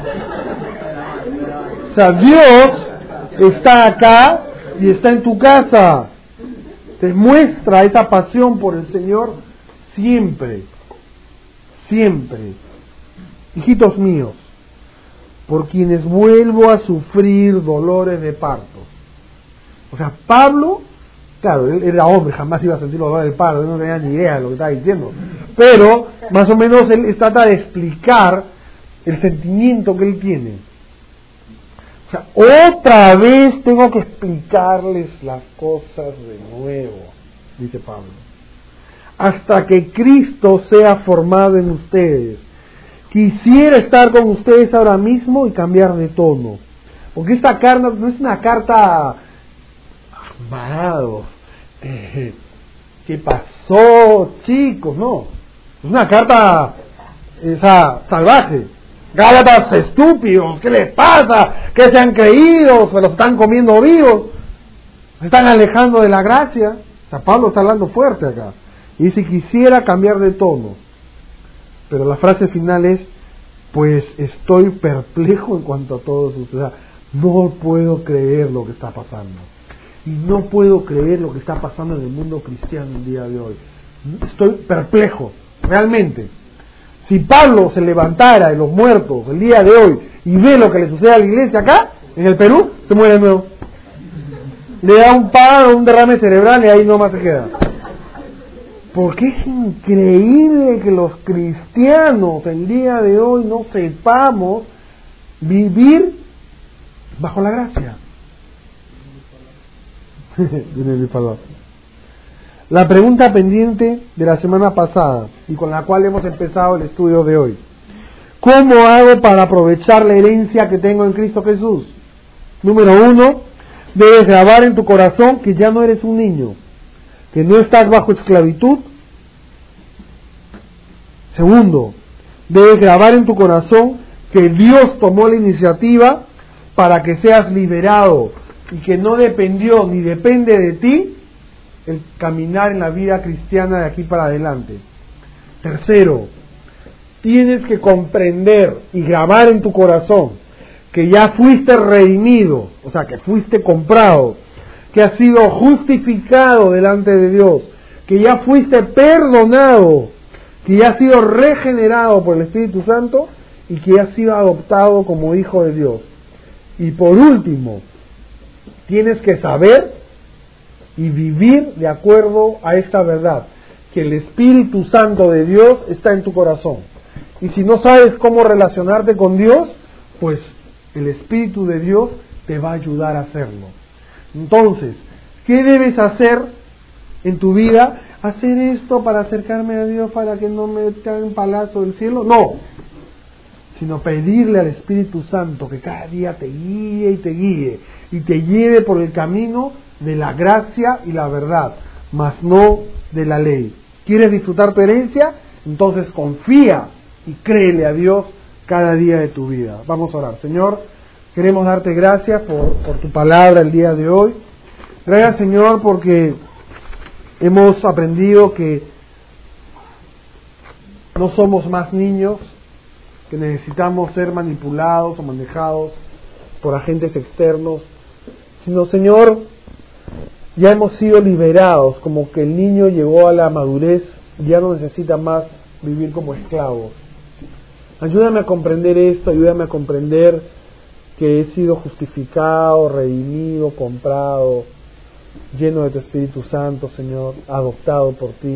O sea, Dios está acá y está en tu casa. Te muestra esa pasión por el Señor siempre, siempre. Hijitos míos, por quienes vuelvo a sufrir dolores de parto. O sea, Pablo, claro, él era hombre, jamás iba a sentir los dolores de parto, él no tenía ni idea de lo que estaba diciendo. Pero, más o menos, él trata de explicar el sentimiento que él tiene. O sea, otra vez tengo que explicarles las cosas de nuevo, dice Pablo. Hasta que Cristo sea formado en ustedes. Quisiera estar con ustedes ahora mismo y cambiar de tono. Porque esta carta no es una carta... Amados, ¿qué pasó, chicos? No, es una carta salvaje. Gálatas estúpidos, ¿qué les pasa? ¿Qué se han creído? Se los están comiendo vivos, se están alejando de la gracia. O sea, Pablo está hablando fuerte acá y dice: quisiera cambiar de tono, pero la frase final es: pues estoy perplejo en cuanto a todos ustedes. O sea, no puedo creer lo que está pasando. Y no puedo creer lo que está pasando en el mundo cristiano el día de hoy. Estoy perplejo, realmente. Si Pablo se levantara de los muertos el día de hoy y ve lo que le sucede a la iglesia acá, en el Perú, se muere de nuevo. Le da un paro, un derrame cerebral y ahí nomás se queda. Porque es increíble que los cristianos el día de hoy no sepamos vivir bajo la gracia. La pregunta pendiente de la semana pasada y con la cual hemos empezado el estudio de hoy. ¿Cómo hago para aprovechar la herencia que tengo en Cristo Jesús? Número 1, debes grabar en tu corazón que ya no eres un niño, que no estás bajo esclavitud. Segundo, debes grabar en tu corazón que Dios tomó la iniciativa para que seas liberado y que no dependió ni depende de ti el caminar en la vida cristiana de aquí para adelante. Tercero, tienes que comprender y grabar en tu corazón que ya fuiste redimido, o sea, que fuiste comprado, que has sido justificado delante de Dios, que ya fuiste perdonado, que ya has sido regenerado por el Espíritu Santo y que ya has sido adoptado como hijo de Dios. Y por último, tienes que saber y vivir de acuerdo a esta verdad, que el Espíritu Santo de Dios está en tu corazón. Y si no sabes cómo relacionarte con Dios, pues el Espíritu de Dios te va a ayudar a hacerlo. Entonces, ¿qué debes hacer en tu vida? ¿Hacer esto para acercarme a Dios para que no me caiga un palazo del cielo? No, sino pedirle al Espíritu Santo que cada día te guíe y te lleve por el camino de la gracia y la verdad, mas no de la ley. ¿Quieres disfrutar tu herencia? Entonces confía y créele a Dios cada día de tu vida. Vamos a orar. Señor, queremos darte gracias por tu palabra el día de hoy. Gracias, Señor, porque hemos aprendido que no somos más niños, que necesitamos ser manipulados o manejados por agentes externos, sino, Señor, ya hemos sido liberados, como que el niño llegó a la madurez y ya no necesita más vivir como esclavo. Ayúdame a comprender esto, ayúdame a comprender que he sido justificado, redimido, comprado, lleno de tu Espíritu Santo, Señor, adoptado por ti.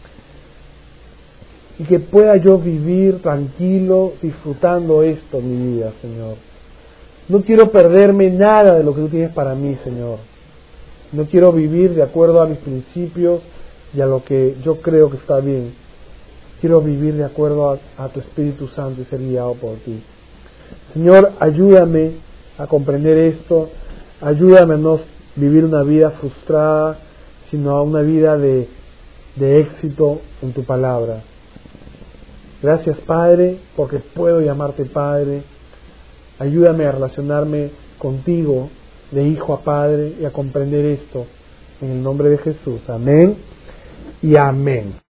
Y que pueda yo vivir tranquilo, disfrutando esto en mi vida, Señor. No quiero perderme nada de lo que tú tienes para mí, Señor. No quiero vivir de acuerdo a mis principios y a lo que yo creo que está bien. Quiero vivir de acuerdo a tu Espíritu Santo y ser guiado por ti. Señor, ayúdame a comprender esto. Ayúdame a no vivir una vida frustrada, sino a una vida de éxito en tu palabra. Gracias, Padre, porque puedo llamarte Padre. Ayúdame a relacionarme contigo de hijo a padre y a comprender esto en el nombre de Jesús. Amén y amén.